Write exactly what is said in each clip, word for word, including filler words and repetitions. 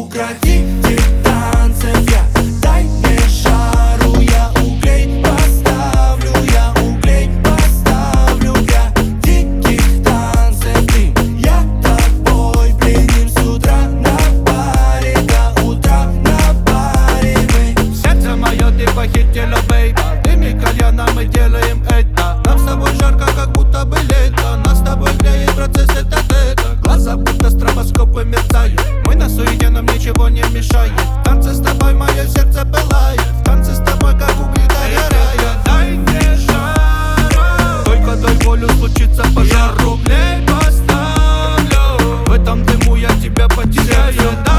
Укротитель танцев я, дай мне жару, я углей поставлю, я углей поставлю для диких танцев дым. Я тобой пленим с утра на баре, до утра на баре мы. Сердце мое ты похитила, бейба, дыми кальяна мы делаем это. Нам с тобой жарко, как будто бы лето, нас с тобой греет процесс это-это. Глаза будто стробоскопы мерцают, мы на суете, нам ничего не мешает. В танце с тобой мое сердце пылает, в танце с тобой как угли догорает. Дай мне жару, только дай волю, случится пожар. Я рублей поставлю, в этом дыму я тебя потеряю.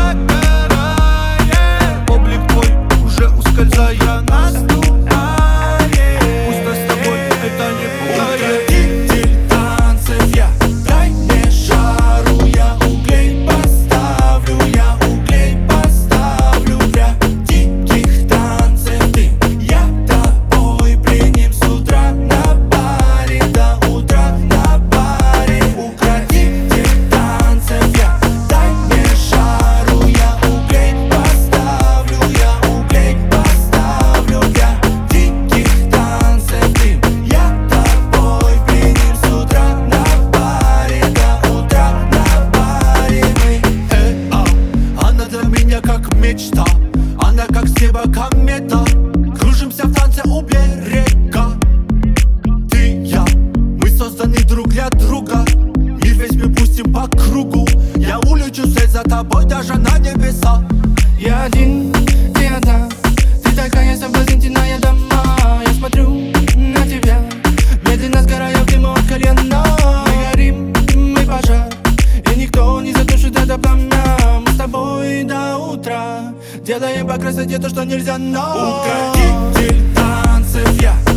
Догорает, облик твой уже ускользая, наступает. Пусть нас с тобой это не пугает. Укротитель танцев я, дай мне жару, я углей поставлю, я углей поставлю для диких танцев дым. Я тобой пленим с утра на баре, до утра на баре. Укротитель танцев я, дай мне жару, я углей поставлю, я углей поставлю для диких танцев дым. Я тобой пленим с утра на баре, до утра на баре мы. Э, а, она для меня как мечта, она как с неба комета. Кружимся в танце у берега. Ты, я, мы созданы друг для друга. Мир весь мы пустим по кругу. Я улечу вслед за тобой даже на небеса. Я один, ты одна, ты такая соблазнительная дама. Я смотрю на тебя, медленно сгорая в дыму от колена. Мы горим, мы пожар, и никто не затушит это пламя. Мы с тобой до утра делаем по красоте то, что нельзя, но Укротитель танцев я,